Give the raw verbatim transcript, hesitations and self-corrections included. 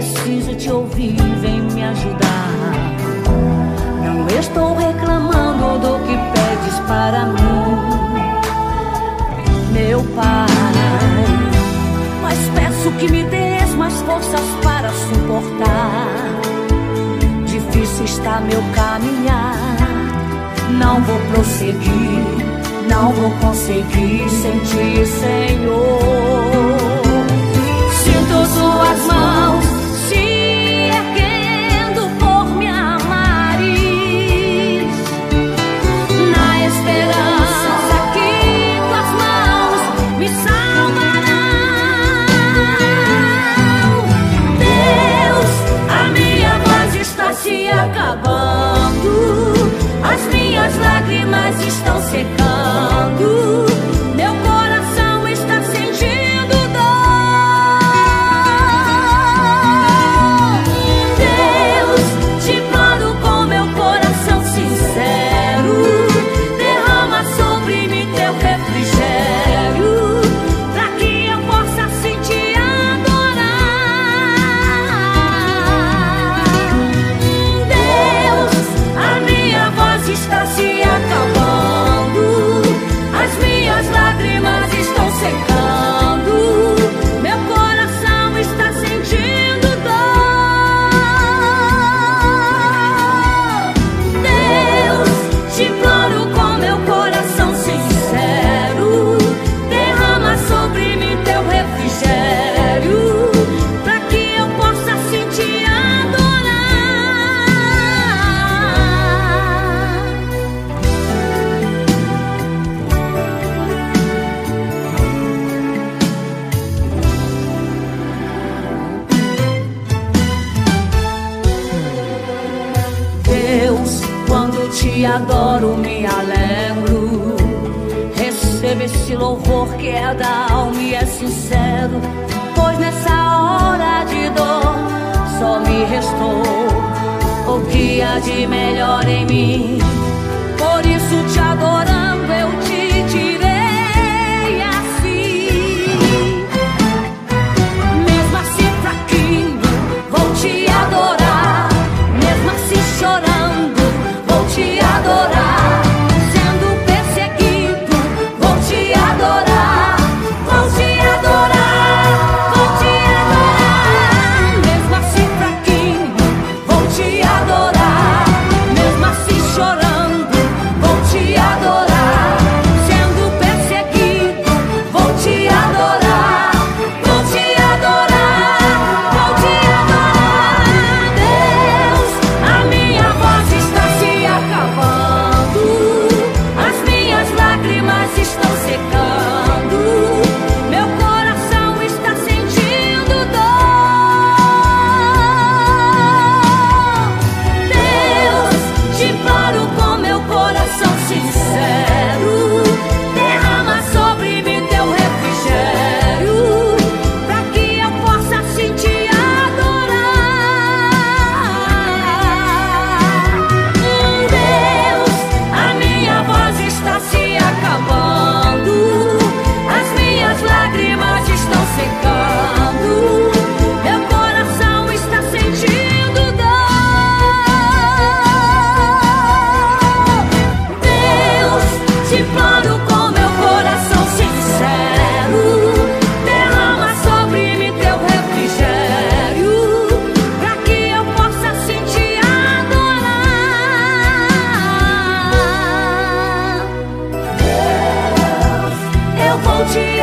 preciso te ouvir, vem me ajudar. Não estou reclamando do que pedes para mim, meu Pai, mas peço que me dês mais forças para suportar. Difícil está meu caminhar, não vou prosseguir, não vou conseguir sem ti, Senhor. Sinto suas mãos se erguendo por me amares, na esperança que tuas mãos me salvarão. Deus, a minha voz está se acabando, as minhas lágrimas estão secando, meu coração está sentindo dor. Deus, te imploro com meu coração sincero, derrama sobre mim teu refrigério, pra que eu possa assim te adorar. Deus, a minha voz está se acabando, as minhas lágrimas estão secando, meu coração está sentindo dor. Deus, te imploro com meu coração sincero, derrama sobre mim teu refrigério, pra que eu possa assim te adorar. Deus, quando te adoro me alegro, recebo esse louvor que é da alma e é sincero, pois nessa hora de dor só me restou o que há de melhor em mim. Por isso te adorando eu te direi assim, mesmo assim fraquinho vou te adorar, mesmo assim chorando vou te adorar, sendo perseguido vou te adorar, vou te adorar, vou te adorar. Mesmo assim fraquinho vou te adorar, mesmo assim chorando vou te adorar, sendo perseguido vou te adorar, vou te adorar, vou te adorar. Deus, a minha voz está se acabando, as minhas lágrimas estão secando, meu coração está sentindo dor. Deus, te imploro com meu coração sincero, derrama sobre mim teu refrigério, pra que eu possa assim te adorar. Deus, a minha voz está se acabando, as minhas lágrimas estão secando, meu coração está sentindo dor. Deus, te imploro com meu coração sincero, derrama sobre mim teu refrigério, pra que eu possa assim te adorar. Deus, eu vou te